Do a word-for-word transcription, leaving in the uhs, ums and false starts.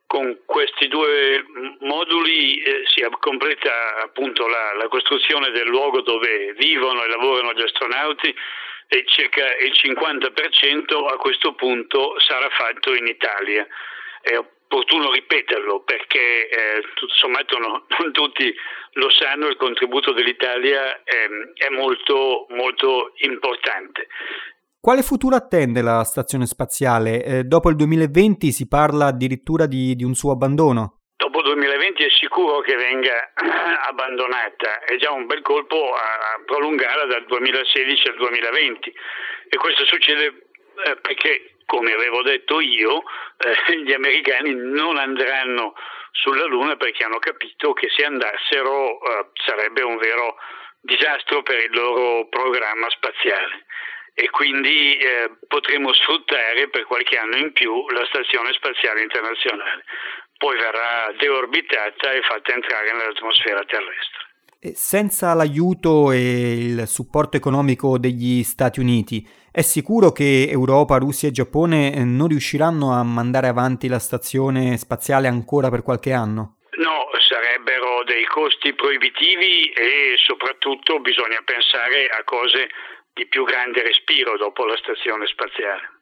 Con questi due moduli eh, si completa appunto la, la costruzione del luogo dove vivono e lavorano gli astronauti, e circa il cinquanta per cento a questo punto sarà fatto in Italia. È opportuno ripeterlo perché eh, tutto sommato no, non tutti lo sanno, il contributo dell'Italia è, è molto, molto importante. Quale futuro attende la stazione spaziale? Eh, dopo il duemilaventi si parla addirittura di, di un suo abbandono. Dopo il duemilaventi è sicuro che venga abbandonata, è già un bel colpo a prolungarla dal duemilasedici al duemilaventi, e questo succede eh, perché, come avevo detto io, eh, gli americani non andranno sulla Luna perché hanno capito che se andassero eh, sarebbe un vero disastro per il loro programma spaziale. E quindi eh, potremo sfruttare per qualche anno in più la Stazione Spaziale Internazionale. Poi verrà deorbitata e fatta entrare nell'atmosfera terrestre. E senza l'aiuto e il supporto economico degli Stati Uniti, è sicuro che Europa, Russia e Giappone non riusciranno a mandare avanti la stazione spaziale ancora per qualche anno? No, sarebbero dei costi proibitivi e soprattutto bisogna pensare a cose di più grande respiro dopo la stazione spaziale.